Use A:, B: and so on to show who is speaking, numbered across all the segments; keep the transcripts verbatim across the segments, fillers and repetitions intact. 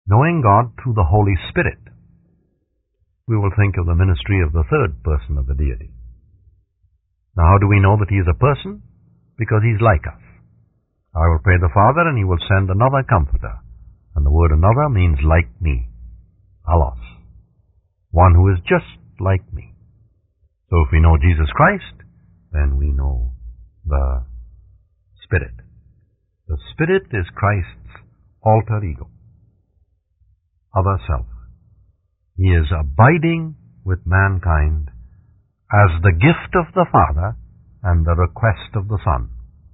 A: Knowing God through the Holy Spirit, we will think of the ministry of the third person of the deity. Now, how do we know that he is a person? Because he's like us. I will pray the Father, and he will send another Comforter. And the word another means like me. Allos. One who is just like me. So if we know Jesus Christ, then we know the Spirit. The Spirit is Christ's alter ego, other self. He is abiding with mankind as the gift of the Father and the request of the Son.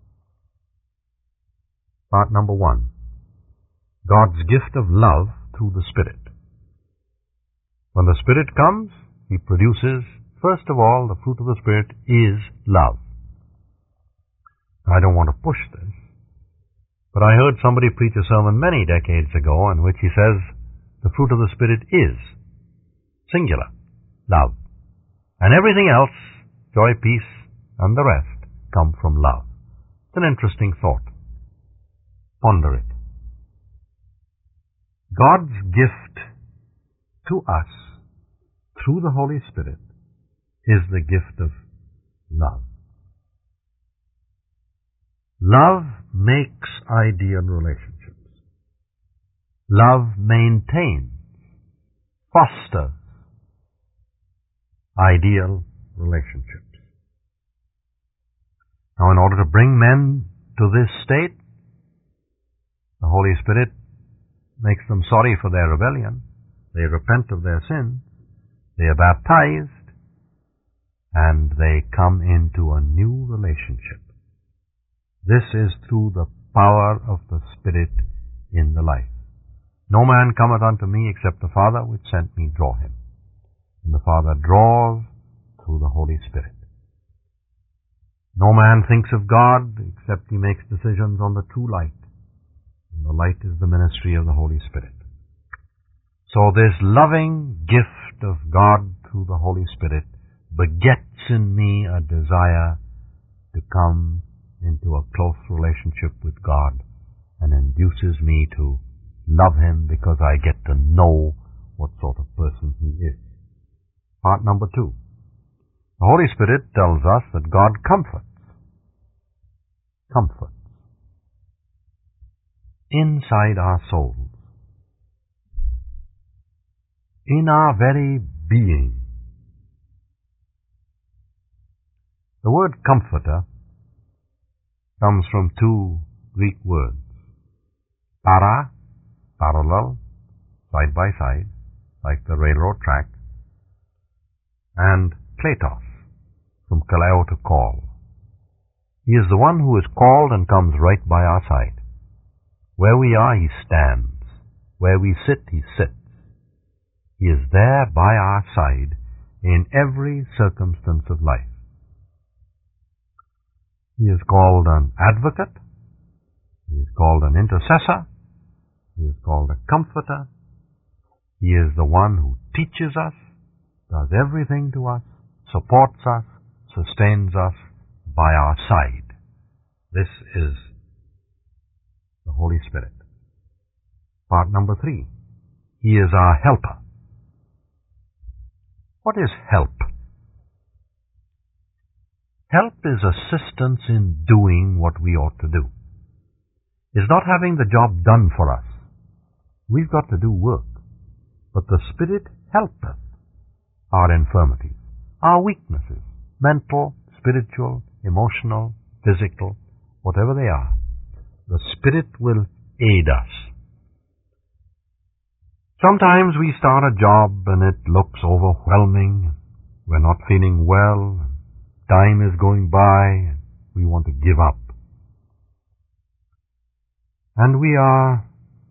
A: Part number one. God's gift of love through the Spirit. When the Spirit comes, he produces, first of all, the fruit of the Spirit is love. I don't want to push this, but I heard somebody preach a sermon many decades ago in which he says the fruit of the Spirit is, singular, love. And everything else, joy, peace, and the rest, come from love. It's an interesting thought. Ponder it. God's gift to us through the Holy Spirit is the gift of love. Love makes ideal relationships. Love maintains, fosters ideal relationships. Now, in order to bring men to this state, the Holy Spirit makes them sorry for their rebellion. They repent of their sins. They are baptized, and they come into a new relationship. This is through the power of the Spirit in the life. No man cometh unto me except the Father which sent me draw him. And the Father draws through the Holy Spirit. No man thinks of God except he makes decisions on the true light. And the light is the ministry of the Holy Spirit. So this loving gift of God through the Holy Spirit begets in me a desire to come into a close relationship with God and induces me to love him because I get to know what sort of person he is. Part number two. The Holy Spirit tells us that God comforts. Comforts. Inside our souls. In our very being. The word comforter comes from two Greek words. Para, parallel, side by side, like the railroad track, and kletos, from kaleo, to call. He is the one who is called and comes right by our side. Where we are, he stands. Where we sit, he sits. He is there by our side in every circumstance of life. He is called an advocate. He is called an intercessor. He is called a comforter. He is the one who teaches us, does everything to us, supports us, sustains us by our side. This is the Holy Spirit. Part number three. He is our helper. What is help? Help is assistance in doing what we ought to do. It's not having the job done for us. We've got to do work. But the Spirit helpeth our infirmities, our weaknesses, mental, spiritual, emotional, physical, whatever they are. The Spirit will aid us. Sometimes we start a job and it looks overwhelming. We're not feeling well. Time is going by. And we want to give up. And we are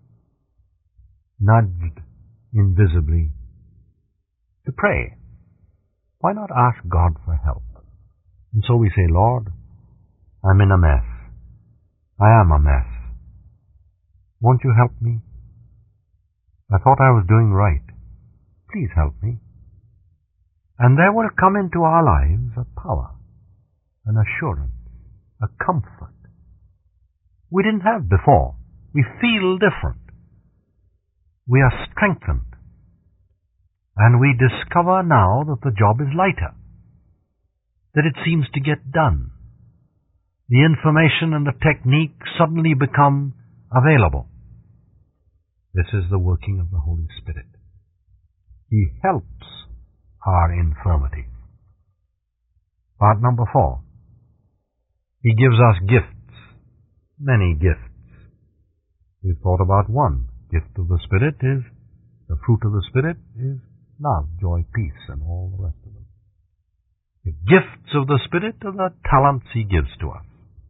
A: nudged invisibly to pray. Why not ask God for help? And so we say, Lord, I'm in a mess. I am a mess. Won't you help me? I thought I was doing right. Please help me. And there will come into our lives a power, an assurance, a comfort we didn't have before. We feel different. we are strengthened. And we discover now that the job is lighter, that it seems to get done. The information and the technique suddenly become available. This is the working of the Holy Spirit. He helps our infirmities. Part number four. He gives us gifts, many gifts. We've thought about one. Gift of the Spirit is, the fruit of the Spirit is love, joy, peace, and all the rest of them. The gifts of the Spirit are the talents He gives to us.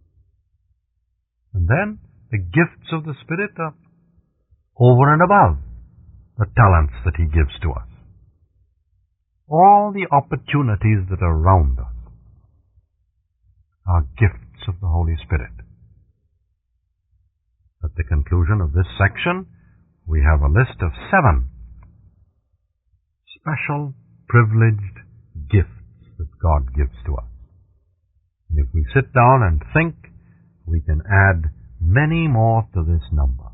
A: And then the gifts of the Spirit are over and above the talents that He gives to us. All the opportunities that are around us are gifts of the Holy Spirit. At the conclusion of this section, we have a list of seven special, privileged gifts that God gives to us. And if we sit down and think, we can add many more to this number.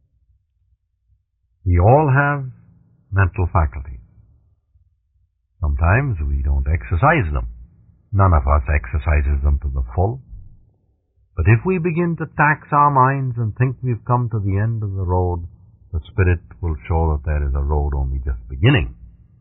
A: We all have mental faculties. Sometimes we don't exercise them. None of us exercises them to the full. But if we begin to tax our minds and think we've come to the end of the road, the Spirit will show that there is a road only just beginning.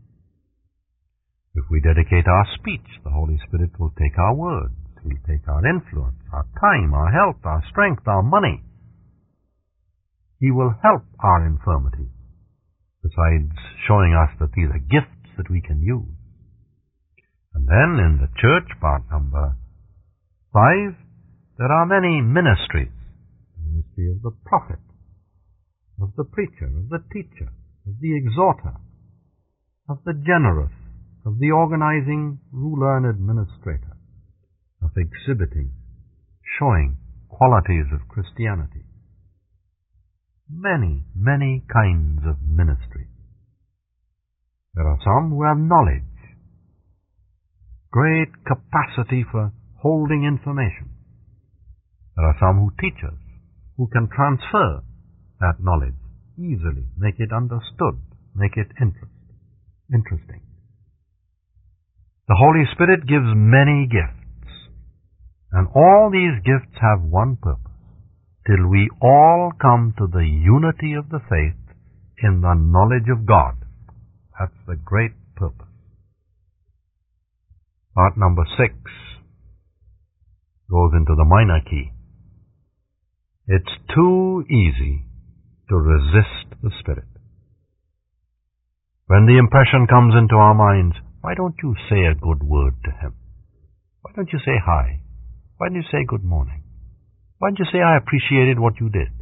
A: If we dedicate our speech, the Holy Spirit will take our words. He'll take our influence, our time, our health, our strength, our money. He will help our infirmities, besides showing us that these are gifts that we can use. And then in the church, part number five, there are many ministries. The ministry of the prophet, of the preacher, of the teacher, of the exhorter, of the generous, of the organizing ruler and administrator, of exhibiting, showing qualities of Christianity. Many, many kinds of ministry. There are some who have knowledge, great capacity for holding information. There are some who teach us, who can transfer that knowledge easily, make it understood, make it interest, interesting. The Holy Spirit gives many gifts, and all these gifts have one purpose, till we all come to the unity of the faith in the knowledge of God. That's the great purpose. Part number six goes into the minor key. It's too easy to resist the Spirit. When the impression comes into our minds, why don't you say a good word to Him? Why don't you say hi? Why don't you say good morning? Why don't you say I appreciated what you did?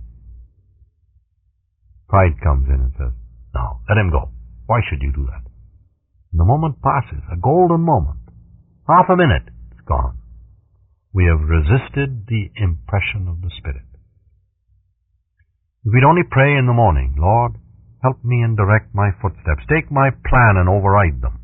A: Pride comes in and says, no, let him go. Why should you do that? And the moment passes, a golden moment. Half a minute, it's gone. We have resisted the impression of the Spirit. If we'd only pray in the morning, Lord, help me and direct my footsteps. Take my plan and override them.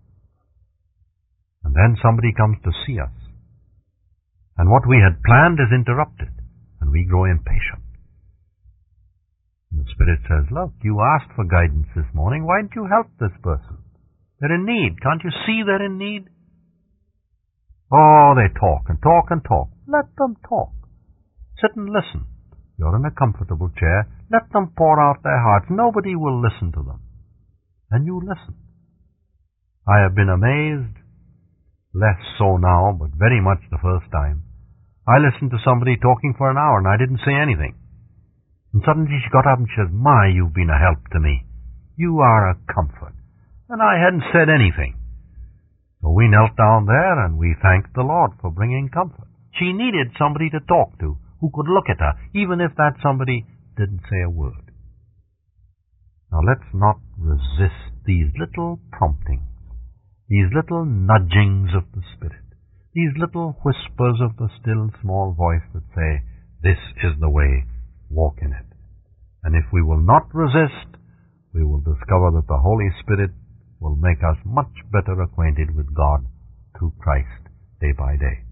A: And then somebody comes to see us. And what we had planned is interrupted. And we grow impatient. And the Spirit says, look, you asked for guidance this morning. Why didn't you help this person? They're in need. Can't you see they're in need? Oh, they talk and talk and talk. Let them talk. Sit and listen. You're in a comfortable chair. Let them pour out their hearts. Nobody will listen to them. And you listen. I have been amazed, less so now, but very much the first time. I listened to somebody talking for an hour and I didn't say anything. And suddenly she got up and she said, my, you've been a help to me. You are a comfort. And I hadn't said anything. So we knelt down there and we thanked the Lord for bringing comfort. She needed somebody to talk to, who could look at her, even if that somebody didn't say a word. Now let's not resist these little promptings, these little nudgings of the Spirit, these little whispers of the still small voice that say, this is the way, walk in it. And if we will not resist, we will discover that the Holy Spirit will make us much better acquainted with God through Christ day by day.